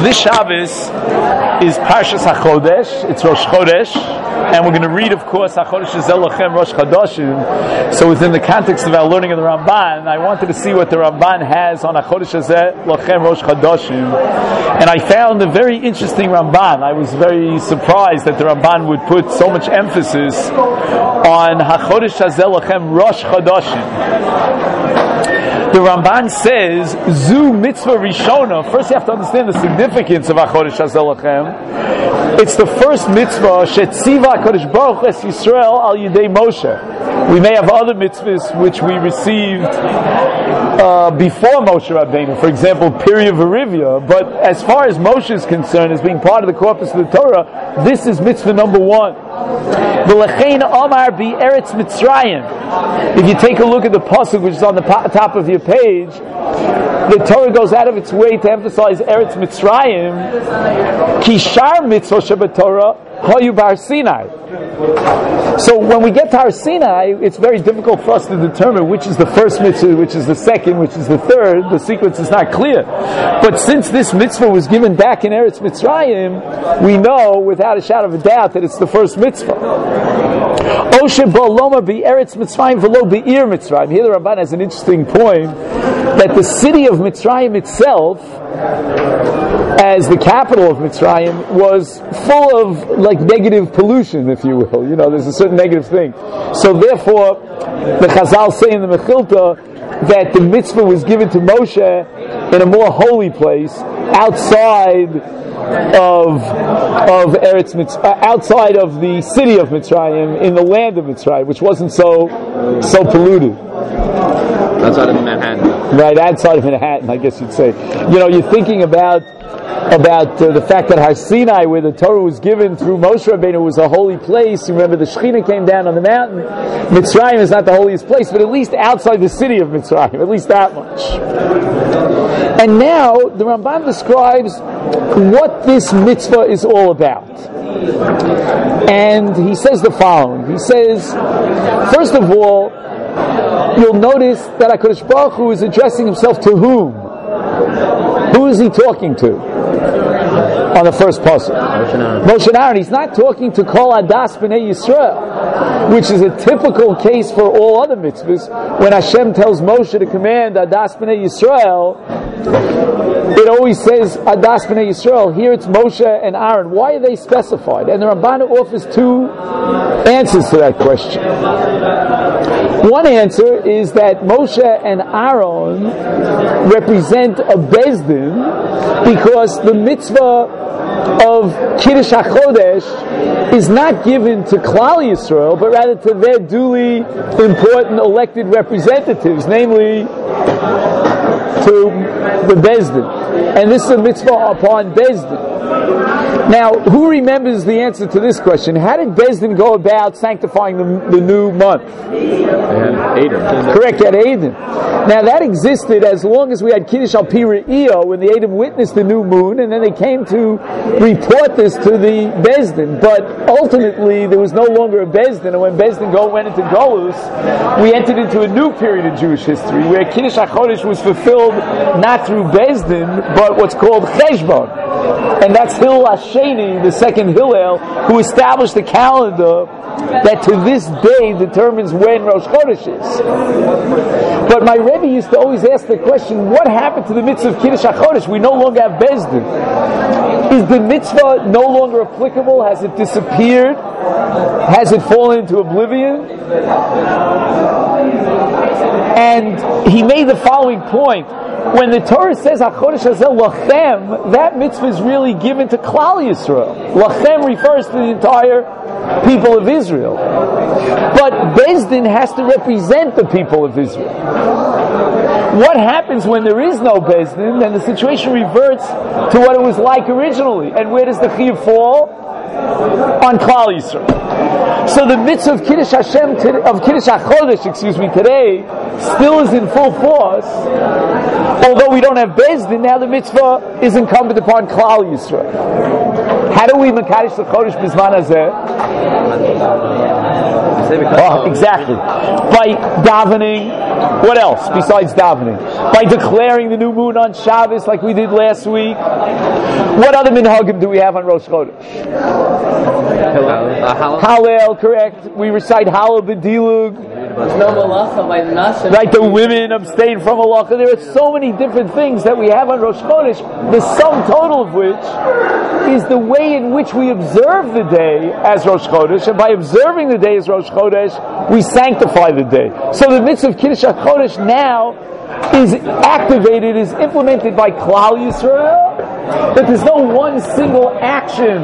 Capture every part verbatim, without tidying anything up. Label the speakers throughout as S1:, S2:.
S1: this Shabbos is Parshas HaChodesh. It's Rosh Chodesh, and we're going to read, of course, HaChodesh Hazeh Lochem Rosh Chodashim. So within the context of our learning of the Ramban, I wanted to see what the Ramban has on HaChodesh Hazeh Lochem Rosh Chodashim, and I found a very interesting Ramban. I was very surprised that the Ramban would put so much emphasis on HaChodesh Hazeh Lochem Rosh Chodashim. The Ramban says, Zu mitzvah rishona. First you have to understand the significance of HaChodesh Hazeh Lochem. It's the first mitzvah, Shetziva HaKadosh Baruch Hu es Yisrael al Yidei Moshe. We may have other mitzvahs which we received uh, before Moshe Rabbeinu, for example, Pirya Verivia, but as far as Moshe is concerned, as being part of the corpus of the Torah, this is mitzvah number one. V'lechein Omar bi Eretz Mitzrayim. If you take a look at the pasuk which is on the po- top of your page, the Torah goes out of its way to emphasize Eretz Mitzrayim. Kishar mitzvah Shabbat Torah hayu bar Sinai. So when we get to Har Sinai, it's very difficult for us to determine which is the first mitzvah, which is the second, which is the third. The sequence is not clear. But since this mitzvah was given back in Eretz Mitzrayim, we know without a shadow of a doubt that it's the first mitzvah. Oshe Boloma be Eretz Mitzrayim v'lo be'ir Mitzrayim. Here the Ramban has an interesting point that the city of Mitzrayim itself, as the capital of Mitzrayim, was full of like negative pollution, if you will. You know, there's a certain negative thing. So therefore, the Chazal say in the Mechilta that the mitzvah was given to Moshe in a more holy place, outside of of Eretz Mitzrayim, outside of the city of Mitzrayim, in the land of Mitzrayim, which wasn't so so polluted.
S2: Outside of Manhattan.
S1: Right, outside of Manhattan, I guess you'd say. You know, you're thinking about about uh, the fact that Har Sinai, where the Torah was given through Moshe Rabbeinu, was a holy place. You remember the Shekhinah came down on the mountain. Mitzrayim is not the holiest place, but at least outside the city of Mitzrayim, at least that much. And now the Ramban describes what this mitzvah is all about. And he says the following. He says, first of all, you'll notice that HaKadosh Baruch Hu is addressing himself to whom? Who is he talking to? On the first pasuk, Moshe and Aaron. He's not talking to Kol Adas B'nei Yisrael, which is a typical case for all other mitzvahs. When Hashem tells Moshe to command Adas B'nei Yisrael, it always says Adas B'nei Yisrael. Here it's Moshe and Aaron. Why are they specified? And the Ramban offers two answers to that question. One answer is that Moshe and Aaron represent a Bezdin because the mitzvah of Kiddush HaChodesh is not given to Klal Yisrael, but rather to their duly important elected representatives, namely to the Bezdin. And this is a mitzvah upon Bezdin. Now, who remembers the answer to this question? How did Bezdin go about sanctifying the, the new month?
S2: Adam.
S1: Correct, at Adam. Now, that existed as long as we had Kiddush al Pi Re'iyah, when the Adam witnessed the new moon, and then they came to report this to the Bezdin. But ultimately, there was no longer a Bezdin, and when Bezdin go, went into Golus, we entered into a new period in Jewish history, where Kiddush HaChodesh was fulfilled not through Bezdin, but what's called Cheshbon. And that's Hillel Hasheni, the second Hillel, who established a calendar that to this day determines when Rosh Chodesh is. But my Rebbe used to always ask the question, what happened to the mitzvah of Kiddush HaChodesh? We no longer have Bezdin. Is the mitzvah no longer applicable? Has it disappeared? Has it fallen into oblivion? And he made the following point. When the Torah says HaChodesh Hazeh Lochem, that mitzvah is really given to Klal Yisrael. Lochem refers to the entire people of Israel. But Bezdin has to represent the people of Israel. What happens when there is no Bezdin? Then the situation reverts to what it was like originally. And where does the Chiyuv fall? On Klal Yisrael. So the mitzvah of Kiddush Hashem, of Kiddush HaChodesh, excuse me, today, still is in full force. Although we don't have Bezdin, now the mitzvah is incumbent upon Klal Yisrael. How do we Mekadosh the Chodesh Bizman Hazeh? Oh, exactly. By davening, What else besides davening? By declaring the new moon on Shabbos like we did last week. What other minhagim do we have on Rosh Chodesh?
S2: Hallel.
S1: Hallel, correct. We recite Hallel b'dilug.
S3: No malacha by the nashim.
S1: Right, the women abstain from halacha. There are so many different things that we have on Rosh Chodesh, the sum total of which is the way in which we observe the day as Rosh Chodesh, and by observing the day as Rosh Chodesh, we sanctify the day. So the mitzvah of Kiddush HaChodesh now is activated, is implemented by Klal Yisrael, that there's no one single action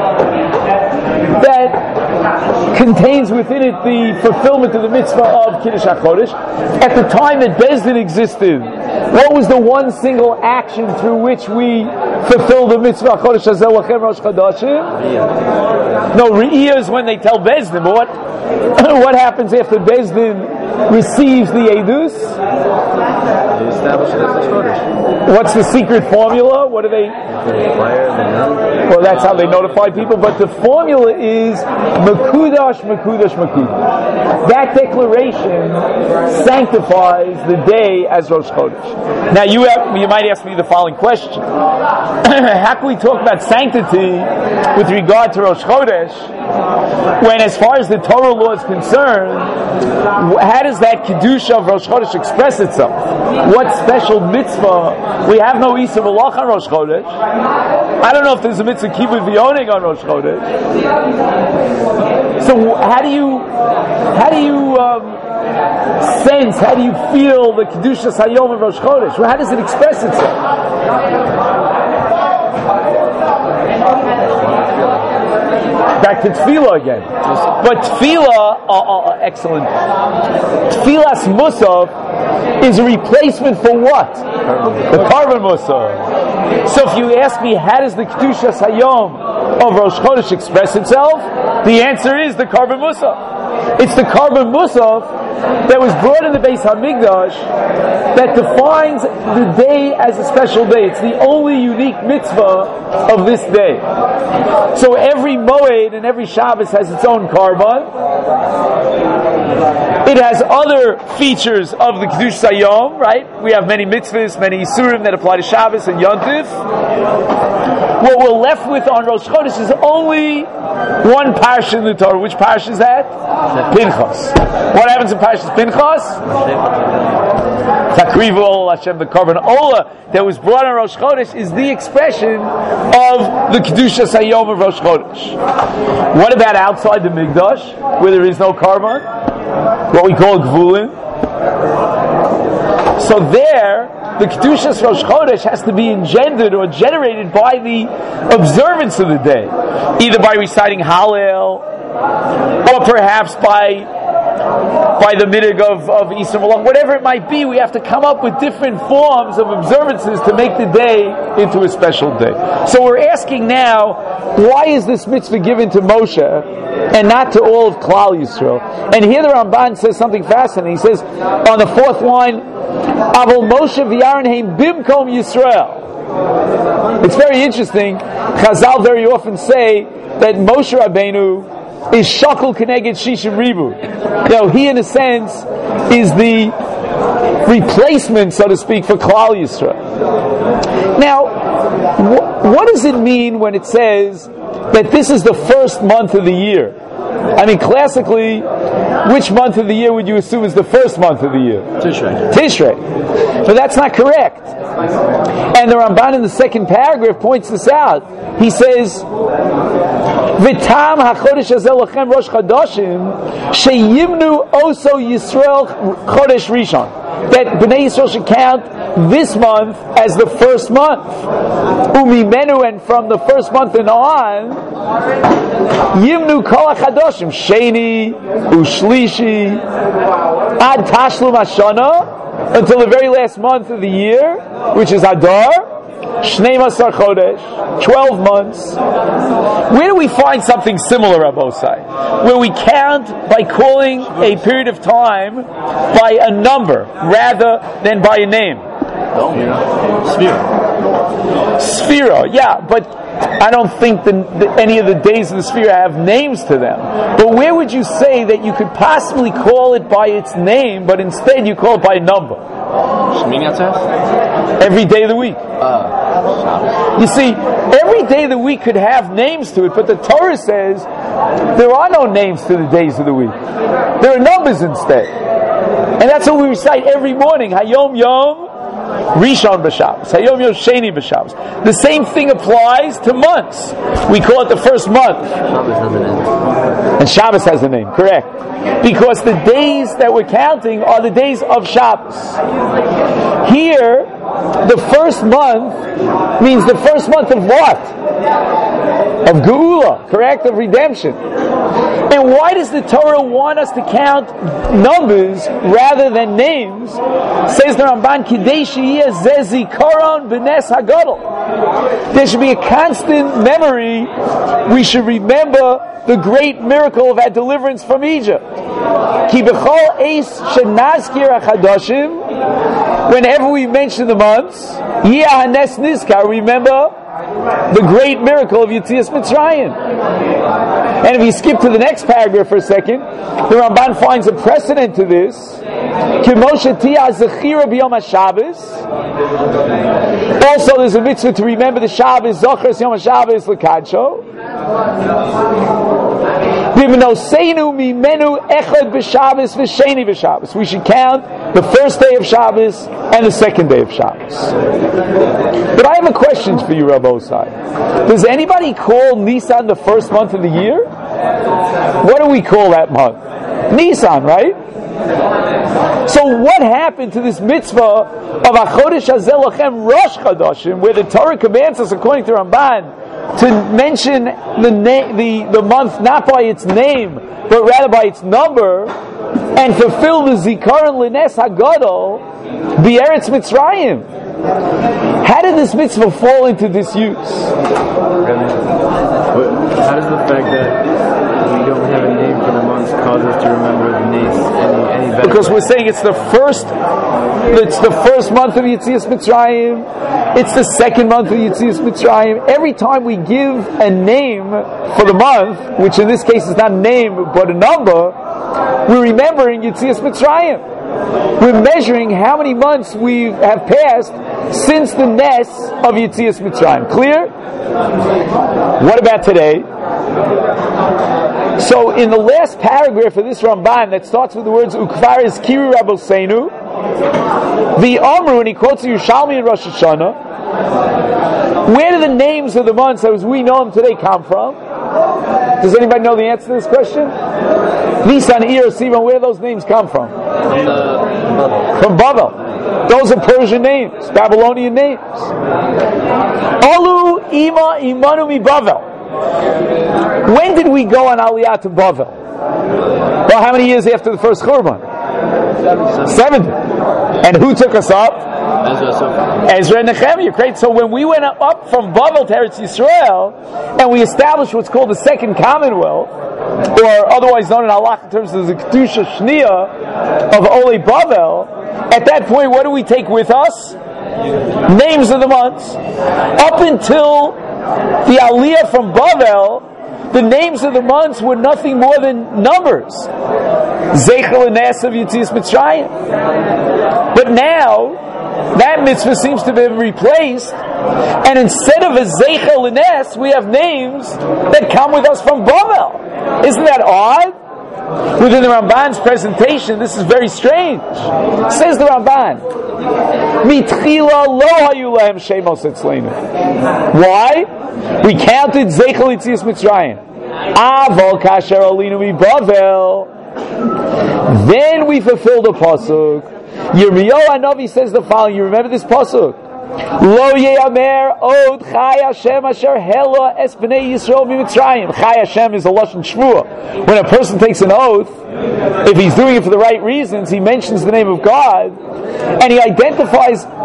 S1: that contains within it the fulfillment of the mitzvah of Kiddush HaChodesh. At the time that Beis Din existed, what was the one single action through which we fulfill the mitzvah HaChodesh Hazeh Lachem Rosh Chodashim? No, Re'iyah is when they tell Beis Din, but what, what happens after Beis Din receives the Eidus?
S2: They establish it as a Chodesh.
S1: What's the secret formula? What do they... Well, that's how they notify people, but the formula is Mekudash, Mekudash, Mekudash. That declaration sanctifies the day as Rosh Chodesh. Now, you have, you might ask me the following question. How can we talk about sanctity with regard to Rosh Chodesh when, as far as the Torah law is concerned, how does that Kedusha of Rosh Chodesh express itself? What special mitzvah? We have no Isa Malach on Rosh Chodesh. I don't know if there's a mitzvah Kibbutz V'Yoneg on Rosh Chodesh. So how do you, how do you um, sense, how do you feel the Kedusha Hayom of Rosh Chodesh? Well, how does it express itself? Back to tefillah again. But tefillah, uh, uh, excellent. Tefillah's musaf is a replacement for what? The carbon musaf. So if you ask me, how does the Kedushas Hayom of Rosh Chodesh express itself? The answer is the carbon musaf. It's the carbon musaf that was brought in the Beis Hamikdash that defines the day as a special day. It's the only unique mitzvah of this day. So every Moed and every Shabbos has its own carbon. It has other features of the Kedush Hayom, right? We have many mitzvahs, many Isurim that apply to Shabbos and Yom Tov. What we're left with on Rosh Chodesh is only one parsha in the Torah. Which parsha is that? Pinchas. What happens in Parshas Pinchas? Takrivu Ol Hashem, the carbon Ola that was brought on Rosh Chodesh is the expression of the Kedusha Hayom of Rosh Chodesh. What about outside the Mikdash, where there is no carbon? What we call Gvulin. So there, the Kedushas Rosh Chodesh has to be engendered or generated by the observance of the day, either by reciting Hallel, or perhaps by by the midig of, of Easter Malach, whatever it might be. We have to come up with different forms of observances to make the day into a special day. So we're asking now, why is this mitzvah given to Moshe and not to all of Klal Yisrael? And here the Ramban says something fascinating. He says on the fourth line, Avol Moshe v'Aaron heim bimkom Yisrael. It's very interesting. Chazal very often say that Moshe Rabbeinu is shakul keneged shishim ribu. You know, he in a sense is the replacement, so to speak, for Klal Yisrael. Now, wh- what does it mean when it says that this is the first month of the year? I mean, classically, which month of the year would you assume is the first month of the year?
S2: Tishrei.
S1: Tishrei. But that's not correct. And the Ramban in the second paragraph points this out. He says, V'tam hachodesh hazeh lachem rosh chodashim sheyimnu oso Yisrael chodesh rishon. That Bnei Yisrael should count this month as the first month. Umimenu, and from the first month and on, Yimnu kol hachadoshim sheni ushlishi ad tashlum hashana, until the very last month of the year, which is Adar. Shnei Masar Chodesh, twelve months. Where do we find something similar, Rabbosai? Where we count by calling a period of time by a number rather than by a name.
S2: Sphere.
S1: Sphira, yeah, but I don't think the, the, any of the days of the Sphira have names to them. But where would you say that you could possibly call it by its name, but instead you call it by a number?
S2: Shmini Atzeret?
S1: Every day of the week.
S2: Uh,
S1: You see, every day of the week could have names to it, but the Torah says there are no names to the days of the week. There are numbers instead. And that's what we recite every morning. Hayom Yom Rishon b'Shabbos. Hayom Yom Sheni b'Shabbos. The same thing applies to months. We call it the first month.
S2: Shabbos has a name.
S1: And Shabbos has a name, correct. Because the days that we're counting are the days of Shabbos. Here, the first month means the first month of what? Of Geula, correct? Of redemption. And why does the Torah want us to count numbers rather than names? Says the Ramban, Kidei sheyeh zeh zikaron b'nes hagadol. There should be a constant memory. We should remember the great miracle of our deliverance from Egypt. Ki b'chol eis shenazkir hachadashim. Whenever we mention the months, Yeh hanes nizkar, remember the great miracle of Yetzias Mitzrayim. And if you skip to the next paragraph for a second, the Ramban finds a precedent to this. Kimoshe tiyah zechira b'yom HaShabbos. Also, there's a mitzvah to remember the Shabbos, Zochres Yom HaShabbos l'kadsho. B'menoseinu mimenu echad b'Shabbos v'sheni b'Shabbos. We should count the first day of Shabbos and the second day of Shabbos. But I have a question for you, Rabbi Osai. Does anybody call Nisan the first month of the year? What do we call that month? Nisan, right? So what happened to this mitzvah of Achodesh Hazeh Lachem Rosh Chodashim, where the Torah commands us, according to Ramban, to mention the, na- the the month not by its name, but rather by its number, and fulfill the Zikaron L'nes Hagadol, B'Eretz Mitzrayim? How did this mitzvah fall into disuse?
S2: How does the fact that we don't have a name for the months cause us to remember the names any, any better?
S1: Because we're saying it's the first, it's the first month of Yetzias Mitzrayim, it's the second month of Yetzias Mitzrayim. Every time we give a name for the month, which in this case is not a name but a number, we're remembering Yetzias Mitzrayim. We're measuring how many months we have passed since the Nes of Yetzias Mitzrayim. Clear? What about today? So in the last paragraph of this Ramban that starts with the words Ukvar is Kiru Rabosenu, the Amru, and he quotes the Yerushalmi in Rosh Hashanah, where do the names of the months as we know them today come from? Does anybody know the answer to this question? Nisan, Iyar, Sivan, where do those names come from? From Babel. Those are Persian names, Babylonian names. Alu Ima Imanu Mi Bavel. When did we go on Aliyah to Bavel? Well, how many years after the first Churban? Seventy. And who took us up?
S2: Ezra,
S1: Ezra and Nehemiah. Great. So when we went up from Bavel to Eretz Yisrael, and we established what's called the Second Commonwealth, or otherwise known in halakha terms as the Kedusha Shniya of Ole Bavel, at that point, what do we take with us? Names of the months. Up until the Aliyah from Bavel, the names of the months were nothing more than numbers. Zeichel and Nes of Yetzias Mitzrayim. But now, that mitzvah seems to have been replaced, and instead of a Zeichel and Nes, we have names that come with us from Bavel. Isn't that odd? Within the Ramban's presentation, this is very strange. Says the Ramban, Mitchila lo hayu lahem shemos etzleinu. Why? We counted Zeichel Yetzias Mitzrayim. Avol kasher alinu mi Bavel. Then we fulfilled the pasuk. Yirmiyahu Hanavi says the following. You remember this pasuk? Lo yeyamer od Chai Hashem asher hela es bnei Yisrael miMitzrayim. Chai Hashem is a lashon shvuah. When a person takes an oath, if he's doing it for the right reasons, he mentions the name of God, and he identifies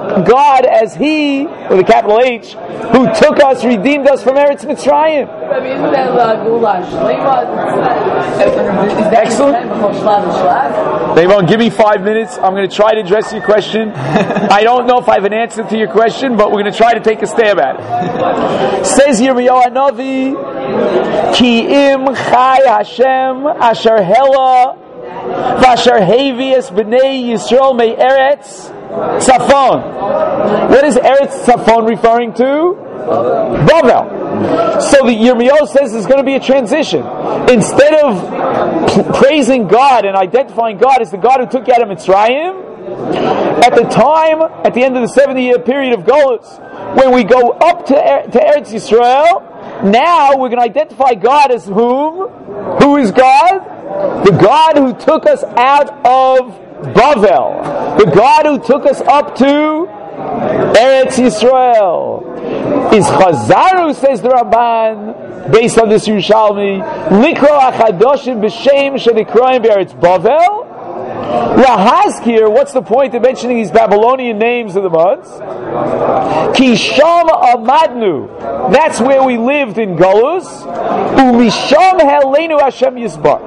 S1: God as He, with a capital H, who took us, redeemed us from Eretz Mitzrayim.
S3: Rabbi, isn't that uh, Gula Shlema?
S1: Excellent. They won't give me five minutes. I'm going to try to address your question. I don't know if I have an answer to your question, but we're going to try to take a stab at it. Says Yirmiyahu Hanavi, Ki im chai Hashem asher hela v'asher hevies b'nei Yisrael me Eretz Tzafon. What is Eretz Tzafon referring to? Bavel. So the Yirmiyahu says there's going to be a transition. Instead of p- praising God and identifying God as the God who took you out of Mitzrayim, at the time, at the end of the seventy-year period of Golus, when we go up to, er- to Eretz Yisrael, now we're going to identify God as whom? Who is God? The God who took us out of Bavel. The God who took us up to Eretz Yisrael. Is Chazaru, says the Ramban, based on this Yerushalmi, Likro Achadoshim B'Shem Shenikraim B'Eretz Bavel? Lahazkir, what's the point of mentioning these Babylonian names of the months? Ki Sham Amadnu, that's where we lived in Golus. Umisham Helenu Hashem Yisbar.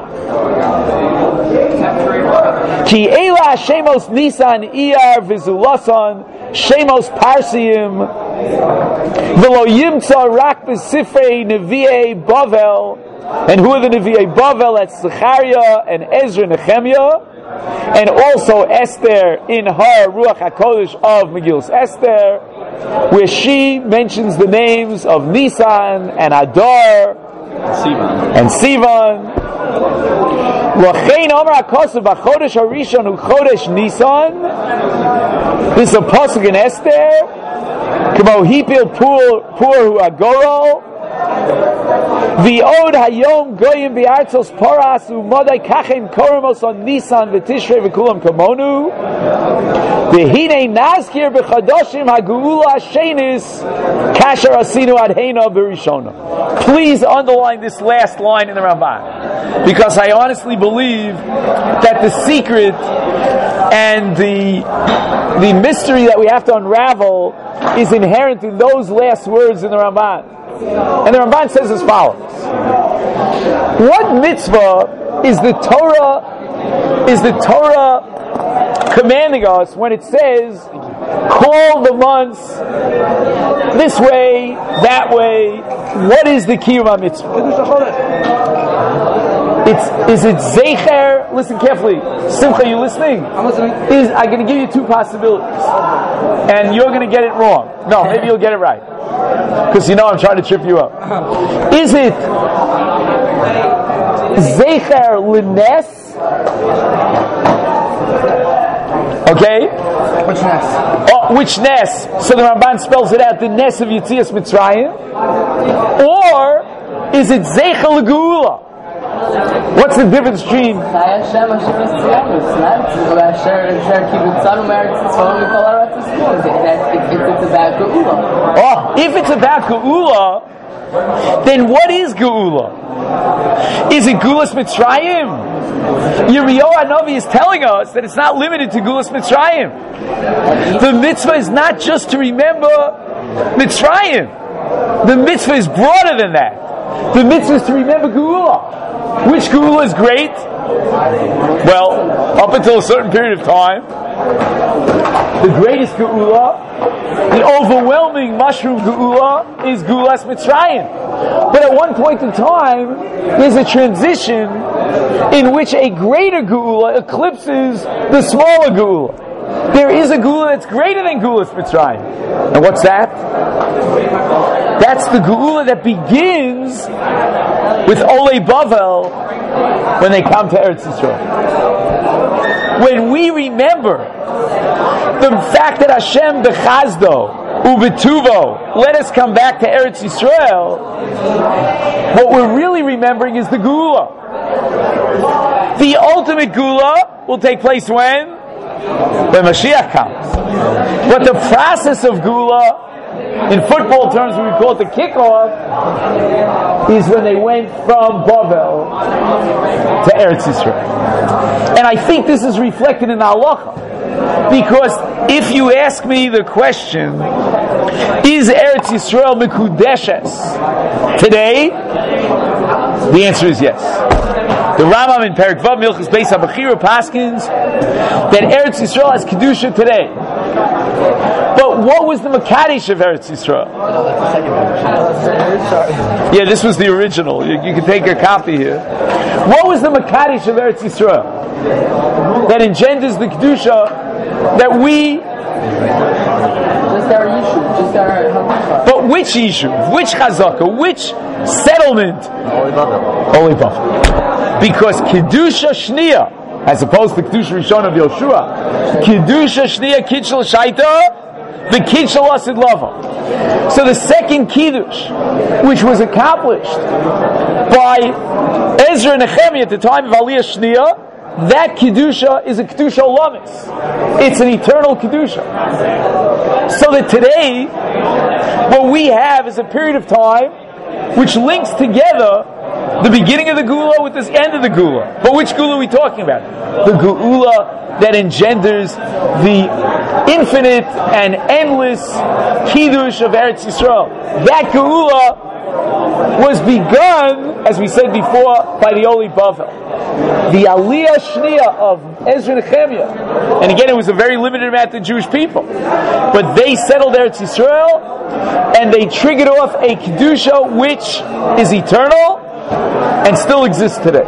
S1: Ki Eila Shemos Nisan Iyar Vizulasan Shemos Parsiim V'lo Yimtza Rak B'Sifrei Nevi'ei Bavel. And who are the Nevi'ei Bavel? That's Zechariah and Ezra and Nehemiah. And also Esther in her Ruach HaKodesh of Megillus Esther, where she mentions the names of Nisan and Adar
S2: Sivan.
S1: and Sivan. L'chein Omer HaKosav b'chodesh harishon hu chodesh Nisan. This is a pasuk in Esther. K'mo hipil pur pur hu agoro. V'od hayom goyim bi'artzos poras u'modai kachem koramos on Nisan v'tishrei v'kulam kamonu. V'hinei nazkir b'chadoshim ha'geula shenis kasher asinu adheina b'rishona. Please underline this last line in the Ramban, because I honestly believe that the secret and the the mystery that we have to unravel is inherent in those last words in the Ramban. And the Ramban says as follows: what mitzvah is the Torah is the Torah commanding us when it says call the months this way, that way? What is the kiyum mitzvah? It's, is it Zecher? Listen carefully. Simcha, you listening? I'm listening. Is, I'm going to give you two possibilities. And you're going to get it wrong. No, maybe you'll get it right. Because you know I'm trying to trip you up. Is it Zecher L'Nes? Okay?
S4: Which Nes?
S1: Oh, which Nes? So the Ramban spells it out, the Nes of Yetzias Mitzrayim. Or is it Zecher L'Geula? What's the difference between?
S3: Oh,
S1: if it's about Geula, then what is Geula? Is it Gulas Mitzrayim? Yirmiyahu Hanavi is telling us that it's not limited to Gulas Mitzrayim. The mitzvah is not just to remember Mitzrayim. The mitzvah is broader than that. The mitzvah is to remember Geula. Which Geula is great? Well, up until a certain period of time, the greatest Geula, the overwhelming mushroom Geula, is Gulas Mitzrayim. But at one point in time, there's a transition in which a greater Geula eclipses the smaller Geula. There is a Geula that's greater than Gulas Mitzrayim. And what's that? That's the Geula that begins with Olei Bavel when they come to Eretz Yisrael. When we remember the fact that Hashem bechazdo ubetuvo let us come back to Eretz Yisrael, what we're really remembering is the Geula. The ultimate Geula will take place when? When Mashiach comes. But the process of Geula in football terms we call it the kickoff, is when they went from Bavel to Eretz Yisrael. And I think this is reflected in the halacha. Because if you ask me the question, is Eretz Yisrael Mekudeshes today? The answer is yes. The Rambam in Perek Vav Milchus Beis HaBechira paskins that Eretz Yisrael has Kedusha today. But what was the Makadesh of Eretz Yisrael? Yeah, this was the original. You, you can take a copy here. What was the Makadesh of Eretz Yisrael that engenders the Kedusha that we...
S3: Just our Yishuv, just our Hamikha.
S1: But which Yishuv? Which Chazaka? Which settlement? Holy Buffalo. Because Kedusha Shniya, as opposed to Kedusha Rishon of Yoshua, Kedusha Shniya Kitchel Shaita, the Kitchel Asid Lava. So the second Kiddush, which was accomplished by Ezra and Nehemiah at the time of Aliyah Shniya, that Kedusha is a Kedusha Olamis. It's an eternal Kedusha. So that today, what we have is a period of time which links together the beginning of the Geula with this end of the Geula. But which Geula are we talking about? The Geula that engenders the infinite and endless Kiddush of Eretz Yisrael. That Geula was begun, as we said before, by the Oli Bavel. The Aliyah Shniya of Ezra and Nehemiah. And again, it was a very limited amount of Jewish people. But they settled Eretz Yisrael, and they triggered off a Kedusha which is eternal and still exists today.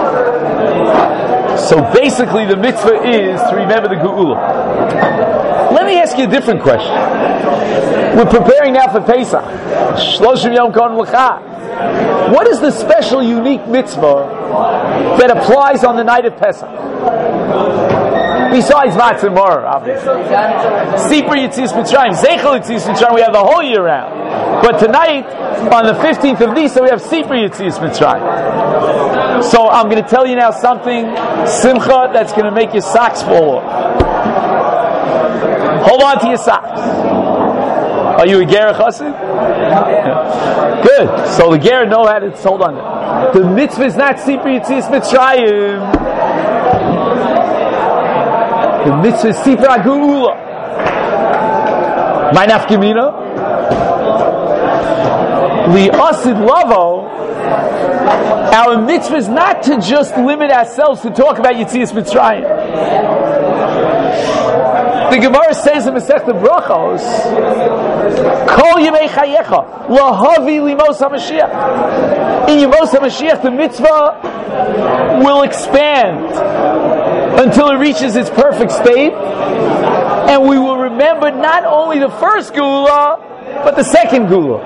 S1: So basically the mitzvah is to remember the Geula. Let me ask you a different question. We're preparing now for Pesach. Shloshim Yom Kohen L'cha. What is the special, unique mitzvah that applies on the night of Pesach? Besides Matzah Morah, obviously. Sipur Yetzias Mitzrayim, Zeichel Yetzias Mitzrayim, we have the whole year round. But tonight, on the fifteenth of Nisan, we have Sipur Yetzias Mitzrayim. So I'm going to tell you now something, Simcha, that's going to make your socks fall off. Hold on to your socks. Are you a Ger Chassid? Good. So the Ger know how to hold on. The mitzvah is not Sipur Yetzias Mitzrayim. The mitzvah is Sipur HaGeula. My nafkamina? Li Asid Lavo. Our mitzvah is not to just limit ourselves to talk about Yetzias Mitzrayim. The Gemara says in Masechta Brachos, Kol Yemei Chayecha, Lahavi Limos HaMashiach. In Yemos HaMashiach, the mitzvah will expand until it reaches its perfect state, and we will remember not only the first Geula, but the second Geula.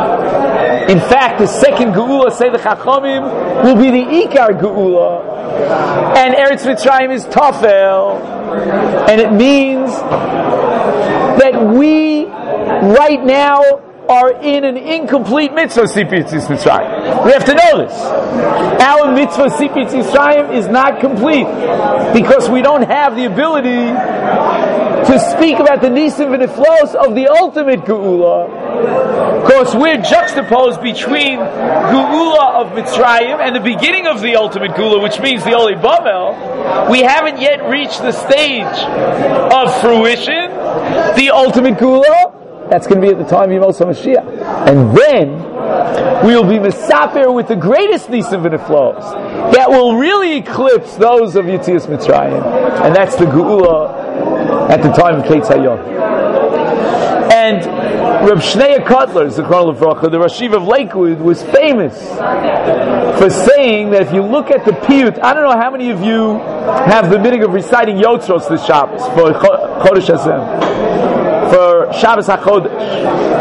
S1: In fact, the second Geula, say the Chachamim, will be the Ikar Geula, and Eretz Mitzrayim is Tafel, and it means that we right now are in an incomplete mitzvah Sipur Yetzias Mitzrayim. We have to know this. Our mitzvah Sipur Yetzias Mitzrayim is not complete because we don't have the ability to speak about the nisim and the flows of the ultimate Geula, because we're juxtaposed between Geula of Mitzrayim and the beginning of the ultimate Geula, which means the Oli Bavel. We haven't yet reached the stage of fruition, the ultimate Geula. That's going to be at the time of Yemos HaMashiach. And then we will be Mesaper with the greatest nisim and the flows that will really eclipse those of Yetzias Mitzrayim. And that's the Geula at the time of Keitz Hayom. And Reb Shneya Kotler, Zichron Levracha, the Rashiv of Lakewood, was famous for saying that if you look at the piyut, I don't know how many of you have the minhag of reciting Yotzros this Shabbos for Chodesh Hashem, for Shabbos HaChodesh.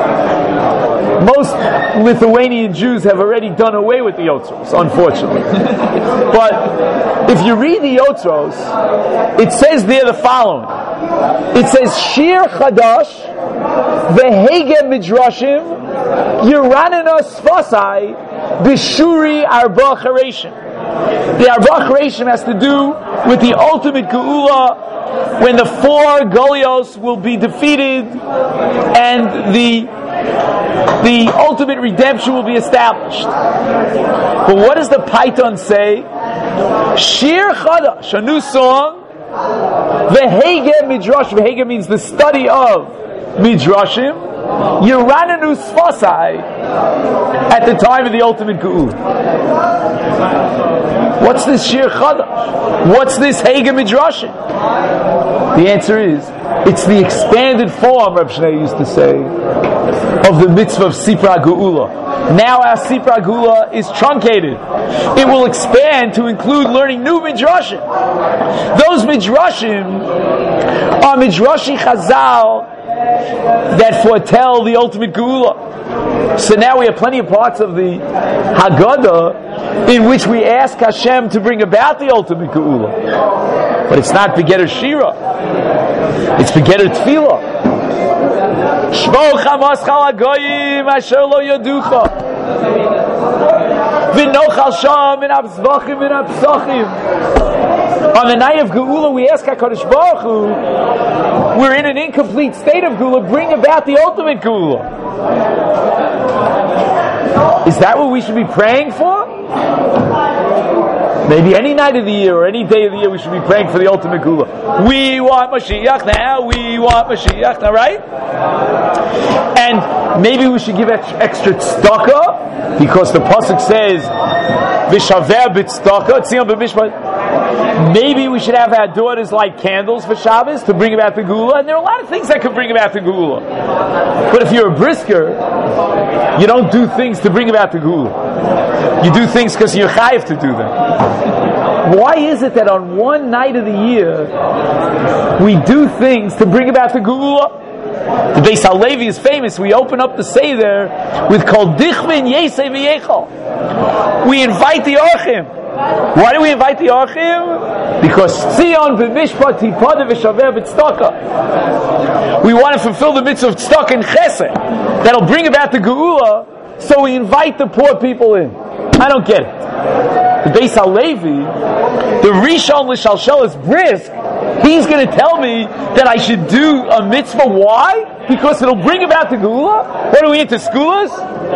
S1: Most Lithuanian Jews have already done away with the Yotzros, unfortunately. But if you read the Yotzros, it says there the following. It says, Shir Chadash, Vehege Midrashim, Yeranina Sfasai, Bishuri Arba Chareshim. The Arba Chareshim has to do with the ultimate Geula, when the four Golios will be defeated and the the ultimate redemption will be established. But what does the Python say? Shir Chadash, a new song. Vehege Midrash. Vehege means the study of Midrashim. Yeranenu Sfasai at the time of the ultimate Geula. What's this Shir Chadash? What's this Hege Midrashim? The answer is, it's the expanded form, Reb Shnei used to say, of the mitzvah of Sipra Geula. Now our Sipra Geula is truncated. It will expand to include learning new Midrashim. Those Midrashim are Midrashi Chazal that foretell the ultimate Geula. So now we have plenty of parts of the Haggadah in which we ask Hashem to bring about the ultimate Geula. But it's not Begetter Shira. It's Begetter Tefillah. Shmo Chamoschal Hagoyim Asher Lo Yaducha V'nochal Sham Min Abzvachim Min Absachim. On the night of Geula, we ask HaKadosh Baruch Hu, we're in an incomplete state of Geula, bring about the ultimate Geula. Is that what we should be praying for? Maybe any night of the year or any day of the year we should be praying for the ultimate Geula. We want Mashiach now, we want Mashiach now, right? And maybe we should give extra tzedakah, because the pasuk says, V'shaver b'tzedakah, tziyam b'mishpat. Maybe we should have our daughters light candles for Shabbos to bring about the Geula, and there are a lot of things that could bring about the Geula. But if you're a brisker, you don't do things to bring about the Geula. You do things because you're chayiv to do them. Why is it that on one night of the year we do things to bring about the Geula? The Beis HaLevi is famous. We open up the Seder with Kol Dichmin Yesei V'Yechal. We invite the Orchim. Why do we invite the Orchim? Because Tzion v'mishpat hipada v'shaver b'tzedakah. We want to fulfill the mitzvah of tzedakah and chesed that'll bring about the Geula. So we invite the poor people in. I don't get it. The Beis HaLevi, the Rishon L'Shalshel is brisk. He's going to tell me that I should do a mitzvah. Why? Because it'll bring about the Geula? What are we into, schoolers?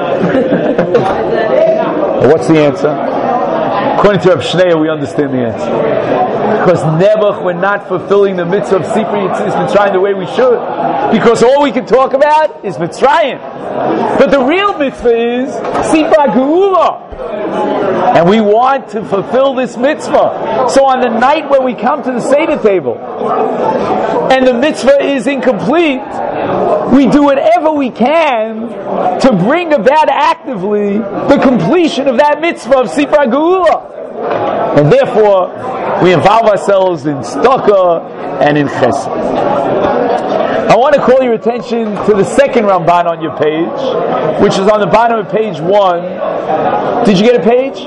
S1: What's the answer? According to Reb Shnei, we understand the answer. Because never, we're not fulfilling the mitzvah of Sipri Yetzias Mitzrayim the way we should. Because all we can talk about is Mitzrayim. But the real mitzvah is Sipra Geula. And we want to fulfill this mitzvah. So on the night when we come to the Seder table, and the mitzvah is incomplete, we do whatever we can to bring about actively the completion of that mitzvah of Sipra Geula. And therefore, we involve ourselves in tzedakah and in chesed. I want to call your attention to the second Ramban on your page, which is on the bottom of page one. Did you get a page?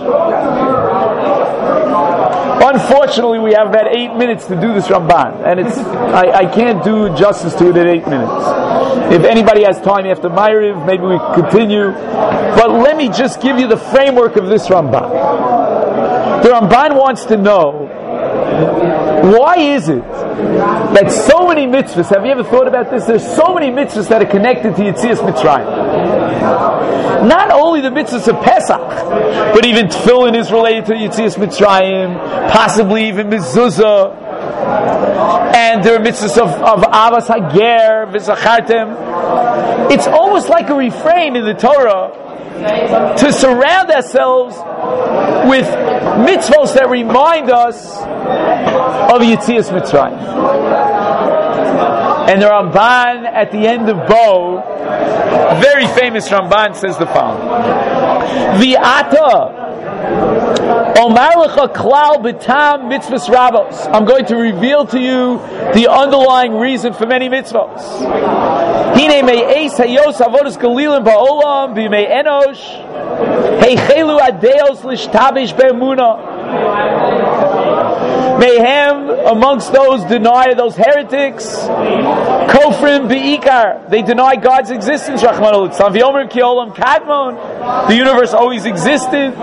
S1: Unfortunately, we have about eight minutes to do this Ramban, and it's I, I can't do justice to it in eight minutes. If anybody has time after Ma'ariv, maybe we continue. But let me just give you the framework of this Ramban. The Ramban wants to know, why is it that so many mitzvahs, have you ever thought about this? There's so many mitzvahs that are connected to Yetzias Mitzrayim. Not only the mitzvahs of Pesach, but even Tefillin is related to Yetzias Mitzrayim, possibly even Mezuzah, and there are mitzvahs of, of Avas Hager, V'Zachartem. It's almost like a refrain in the Torah to surround ourselves with mitzvahs that remind us of Yetzias Mitzrayim. And the Ramban at the end of Bo, very famous Ramban, says the following: V'ata Omar lecha klal b'tam mitzvahs rabos. I'm going to reveal to you the underlying reason for many mitzvahs. Hine me'eis hayos avodas galilim ba'olam b'mei enosh heichelu adeos lishtabish be'emuna. Mayhem amongst those deny those heretics. Kofrim beikar, they deny God's existence. Rachman al-Litzlan v'yomer ki olam kadmon, the universe always existed.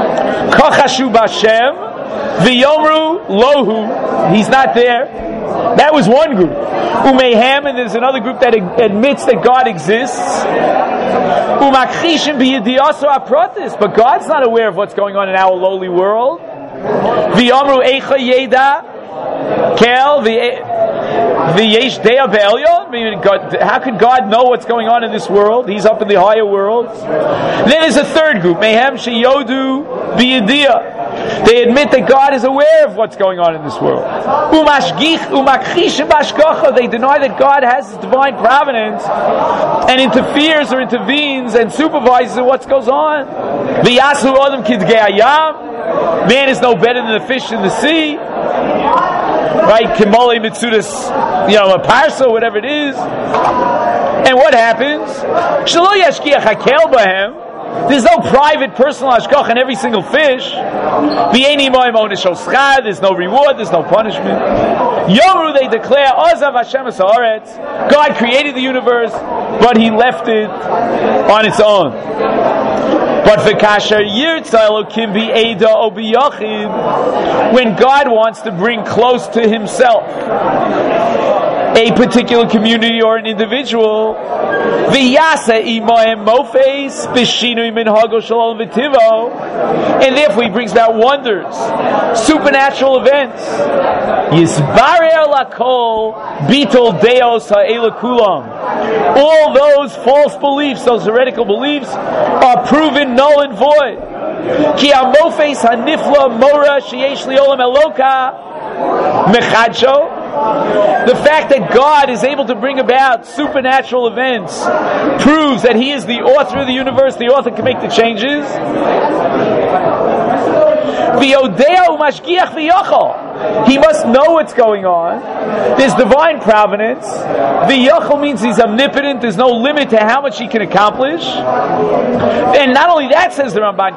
S1: Kachashu b'Hashem v'yomru lohu, he's not there. That was one group. Umeihem, and there's another group that admits that God exists. Umakchishim b'yediyaso apratis, but God's not aware of what's going on in our lowly world. V'yamru eicha yeda kel v'yesh deya be'elyon. I mean, God, how could God know what's going on in this world? He's up in the higher world. Then there's a third group. Mehem sheyodu b'yediyah. They admit that God is aware of what's going on in this world. They deny that God has His divine providence and interferes or intervenes and supervises what goes on. Man is no better than the fish in the sea. Right? Kimole mitsudas, you know, a parsa, whatever it is. And what happens? There's no private personal hashgach in every single fish. There's no reward, there's no punishment. Yomru, they declare, Ozav Hashem ha'aretz. God created the universe, but He left it on its own. But v'kasher yirtza Elokim bi'eda o b'yachid, when God wants to bring close to Himself a particular community or an individual, v'yasa imahem mofes b'shinui minhago shalom v'tivo, and therefore He brings about wonders, supernatural events. Yisbarer lakol bitol deos ha'ela kulam. All those false beliefs, those heretical beliefs, are proven null and void. Ki amofes hanifla mora sheyesh liolam eloka mechadsho. The fact that God is able to bring about supernatural events proves that He is the author of the universe. The author can make the changes. He must know what's going on. There's divine providence. The Yachol means He's omnipotent. There's no limit to how much He can accomplish. And not only that, says the Ramban,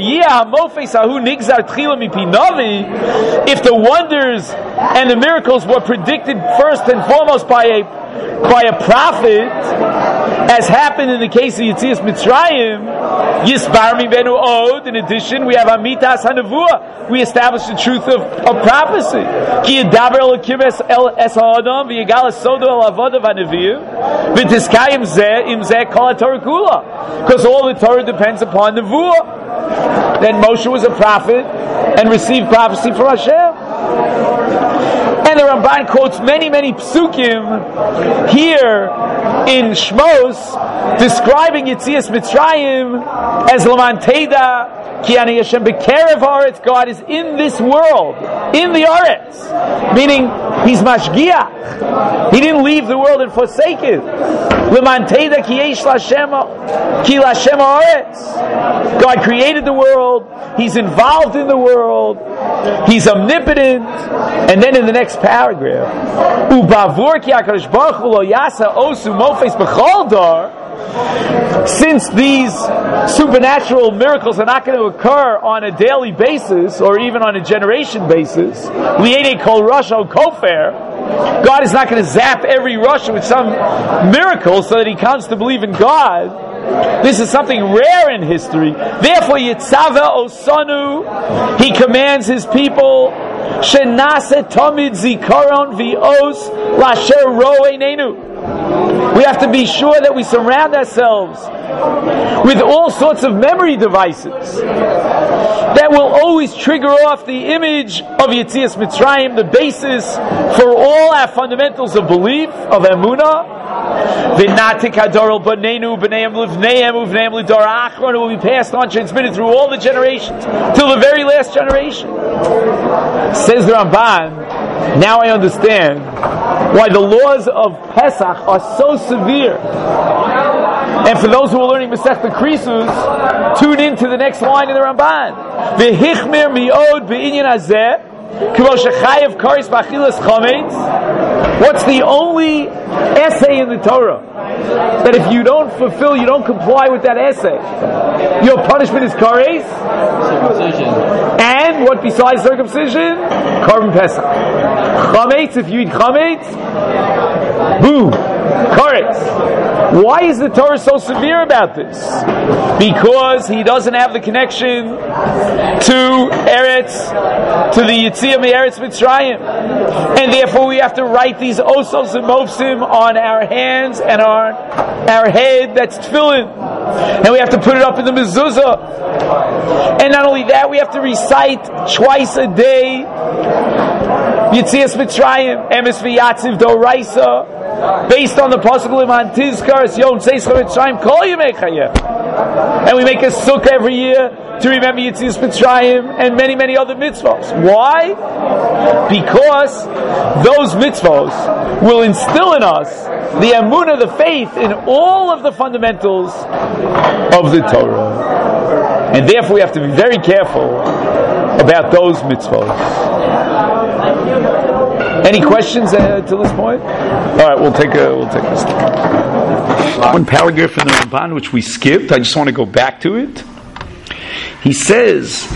S1: if the wonders and the miracles were predicted first and foremost by a by a prophet, as happened in the case of Yetzias Mitzrayim, Yisbar Mibenu Od. In addition, we have Amitas HaNevuah. We establish the truth of, of prophecy. Ki Yedaber Elokim es ha'adam v'yigal sodo el avodav ha'neviim v'tiskayim zeh im zeh kol ha'torah kula. Because all the Torah depends upon Nevuah. Then Moshe was a prophet and received prophecy from Hashem. And the Ramban quotes many, many psukim here in Shmos describing Yetzias Mitzrayim as Laman Teda Ki Ani Hashem B'kerev Haaretz. God is in this world, in the Haaretz, meaning He's Mashgiach. He didn't leave the world and forsake it. Laman Teda Ki Yesh Lashem Ki Lashem Haaretz. God created the world. He's involved in the world. He's omnipotent. And then in the next paragraph, Ubavur Ki HaKadosh Baruch Hu Lo Yasa Osu Mofes B'chol Dar, since these supernatural miracles are not going to occur on a daily basis or even on a generation basis, Li'enei Kol Rasha O Kofer, God is not going to zap every Rasha with some miracle so that he comes to believe in God. This is something rare in history. Therefore, Yitzava Osanu, He commands His people, Shenase Tomid Zikaron Vios Lasher Ro'einenu. We have to be sure that we surround ourselves with all sorts of memory devices that will always trigger off the image of Yetzias Mitzrayim, the basis for all our fundamentals of belief, of emunah. V'natik hadorel b'neinu b'neim livneim uvneim l'dor achron, will be passed on, transmitted through all the generations till the very last generation. Says the Ramban, now I understand why the laws of Pesach are so severe. And for those who are learning Masechta Krisus, tune in to the next line in the Ramban. V'hichmir mi'od b'inyan hazeh k'mo shechayev karis b'achilas chametz. What's the only essay in the Torah that if you don't fulfill, you don't comply with that essay, your punishment is kares? Circumcision. And what besides circumcision? Korban Pesach. Chametz, if you eat chametz, boom. Correct. Why is the Torah so severe about this? Because he doesn't have the connection to Eretz, to the Yetziah Me'eretz Mitzrayim. And therefore we have to write these osos and mofsim on our hands and our, our head, that's tefillin. And we have to put it up in the mezuzah. And not only that, we have to recite twice a day Yetzias Mitzrayim, Emes V'Yatziv Doraisa, based on the possible Iman Tizkar, Yom Seischa Mitzrayim, Kol Yemei Chayeh. And we make a sukkah every year to remember Yetzias Mitzrayim and many, many other mitzvahs. Why? Because those mitzvahs will instill in us the emunah, the faith in all of the fundamentals of the Torah. And therefore we have to be very careful about those mitzvahs. Any questions uh, to this point? All right, we'll take a we'll take this. One paragraph in the Ramban which we skipped. I just want to go back to it. He says,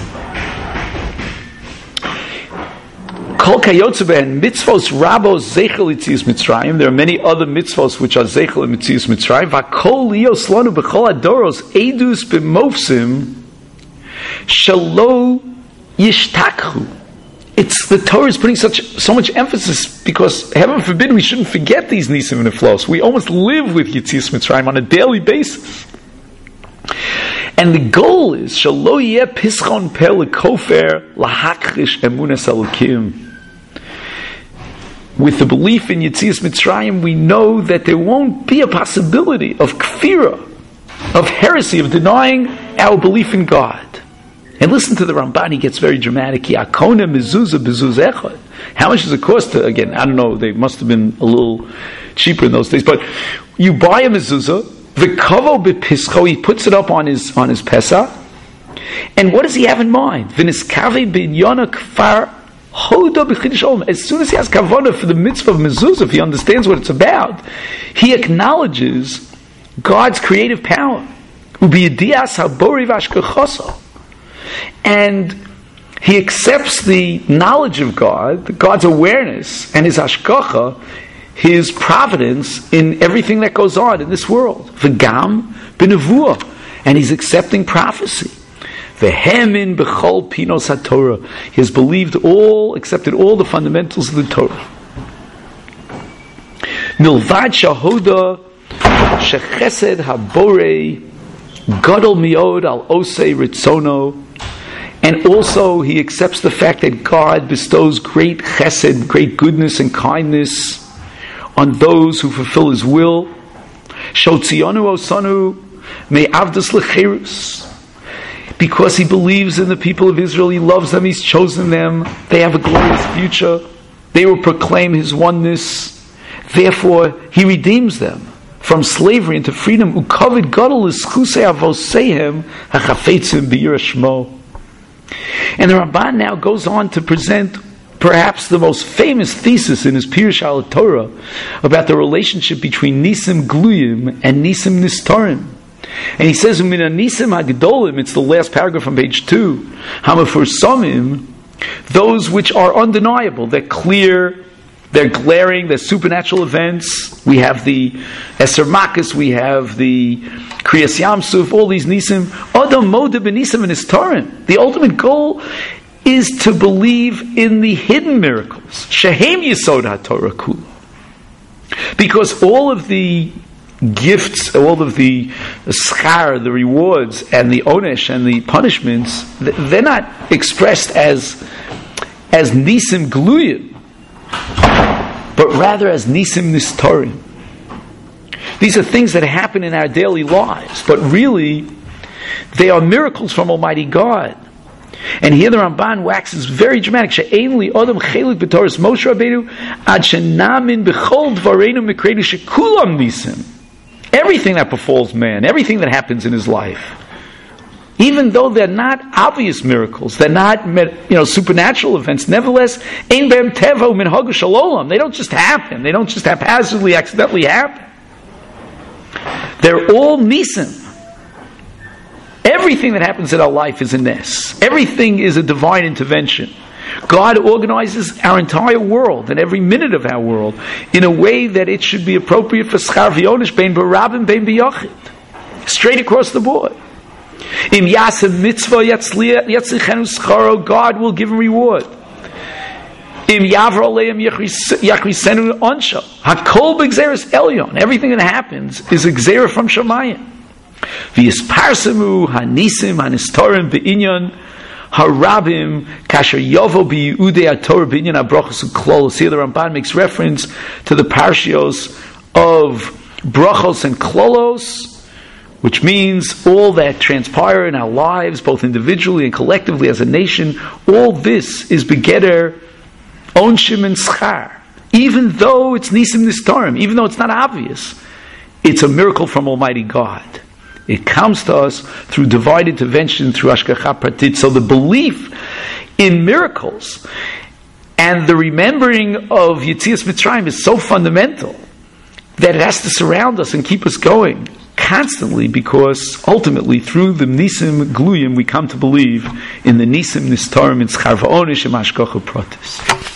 S1: "Kol kayotze ben mitzvos rabos zeichel yitzias Mitzrayim." There are many other mitzvos which are zeichel in yitzias Mitzrayim. V'kol lios lanu b'chol adoros edus b'mofsim shelo yishtakhu. It's the Torah is putting such so much emphasis because heaven forbid we shouldn't forget these nisim and neflos. We almost live with Yetzias Mitzrayim on a daily basis, and the goal is shelo yeh pischon per lekofer lahakrish emunas elokim. With the belief in Yetzias Mitzrayim, we know that there won't be a possibility of kfira, of heresy, of denying our belief in God. And listen to the Ramban, he gets very dramatic. Yakona mezuzah bezuz echad. How much does it cost to, again, I don't know, they must have been a little cheaper in those days, but you buy a mezuzah, v'kavo b'pischo, he puts it up on his on his Pesach, and what does he have in mind? V'niskave b'yona kfar hoda b'chidish olam. As soon as he has kavanah for the mitzvah of mezuzah, if he understands what it's about, he acknowledges God's creative power. U'biyadias habori v'ashkachoso. And he accepts the knowledge of God, God's awareness, and his hashgacha, his providence in everything that goes on in this world. V'gam b'nevuah, and he's accepting prophecy. V'hemin b'chol pinos haTorah, he has believed all, accepted all the fundamentals of the Torah. Milvad shahoda shechesed haborei gadol miod al osei ritzono. And also he accepts the fact that God bestows great chesed, great goodness and kindness on those who fulfill his will. Shotzionu osanu me'avdas lecherus. Because he believes in the people of Israel, he loves them, he's chosen them, they have a glorious future, they will proclaim his oneness, therefore he redeems them from slavery into freedom. Ukavid gadol l'schusei avoseihem hachafetzim b'yirah shmo. And the Ramban now goes on to present perhaps the most famous thesis in his Pirush al Torah about the relationship between Nisim Gluyim and Nisim Nistarim. And he says, "Umina Nisim Hagdolim," it's the last paragraph on page two, Hamafursamim, those which are undeniable, they're clear, they're glaring, they're supernatural events. We have the Eser Makkos, we have the Kriyas Yamsuf, all these Nisim. Adam Moda b'Nisim and Nistarim. The ultimate goal is to believe in the hidden miracles. Shehem Yisod HaTorah Kula. Because all of the gifts, all of the schar, the rewards, and the onesh, and the punishments, they're not expressed as as Nisim Gluyim, but rather as Nisim Nistarim. These are things that happen in our daily lives, but really, they are miracles from Almighty God. And here the Ramban waxes very dramatic. She'ein li odom chelik b'Torah Moshe Rabbeinu ad shenamin b'chol dvareinu mikreinu shekulam nisim. Everything that befalls man, everything that happens in his life, even though they're not obvious miracles, they're not, you know, supernatural events, nevertheless, ein behem teva u'minhaga shel olam. They don't just happen. They don't just haphazardly, accidentally happen. They're all nisim. Everything that happens in our life is a nes. Everything is a divine intervention. God organizes our entire world and every minute of our world in a way that it should be appropriate for schar v'onish bein b'rabim bein b'yachid, straight across the board. Im yasem mitzvah yatzlichenu scharo, God will give him reward. Im yavro aleim yachrisenu onsha, hakol b'gzeres elyon, everything that happens is a gzera from Shamayim. V'yisparsemu hanisim hanistorim be'inyon harabim kasher yovo b'yudei atorah be'inyon habrachos u'klolos. Here the Ramban makes reference to the parshios of brachos and klolos, which means all that transpire in our lives, both individually and collectively as a nation. All this is begetter onshim and schar. Even though it's nisim nistarim, even though it's not obvious, it's a miracle from Almighty God. It comes to us through divine intervention, through Hashgacha Pratit. So the belief in miracles and the remembering of Yetzias Mitzrayim is so fundamental that it has to surround us and keep us going constantly, because ultimately through the Nisim Gluyim we come to believe in the Nisim Nistarim, in Schar V'onish, and Hashgacha Pratis.